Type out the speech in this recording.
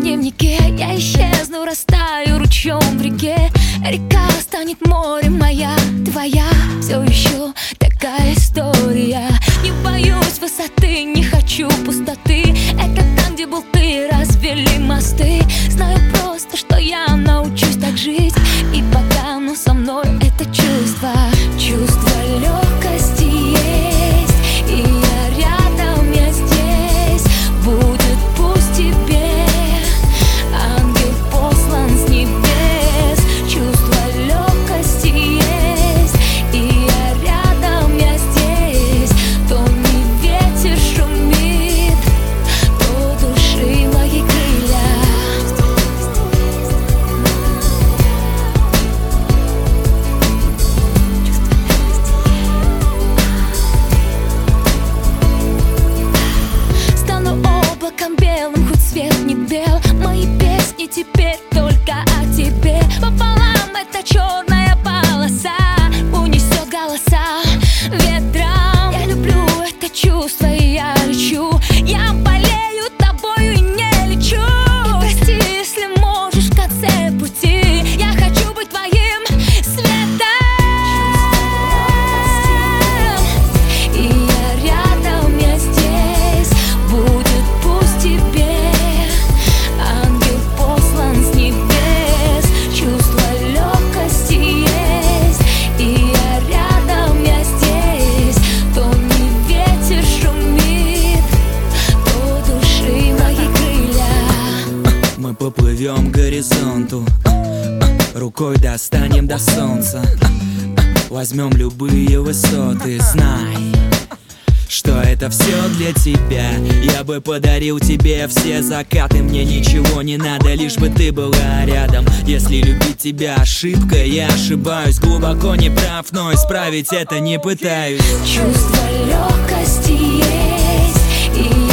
дневнике. Я исчезну, растаю ручьем в реке. Река станет морем, моя, твоя. Все еще такая история. Не боюсь высоты, не хочу пустоты. Это там, где был ты, развели мосты. Знаю просто, что я научусь так жить. И пока, но со мной это чувство. Чувство легкости есть. И я рядом, я здесь. Будет пусть тебе ангел послан с небес. Чувство легкости есть. И я рядом, я здесь. То не ветер шумит, то души мои крылья. Стану облаком белым, хоть свет не бел. Мои песни теперь только о тебе. Пополам эта черная полоса унесет голоса ветром. Я люблю это чувство, и я лечу. Я болею тобою и не лечу. И прости, если можешь в конце пути. Я хочу быть твоим светом. И я рядом, я здесь. Будет пусть тебе ангел послан с небес. Чувство легкости есть. И я рядом, я здесь. То не ветер шумит, то души мои крылья. Мы поплывем к горизонту, рукой достанем до солнца. Возьмем любые высоты, знай, что это все для тебя. Я бы подарил тебе все закаты. Мне ничего не надо, лишь бы ты была рядом. Если любить тебя ошибка, я ошибаюсь. Глубоко не прав, но исправить это не пытаюсь. Чувство легкости есть. И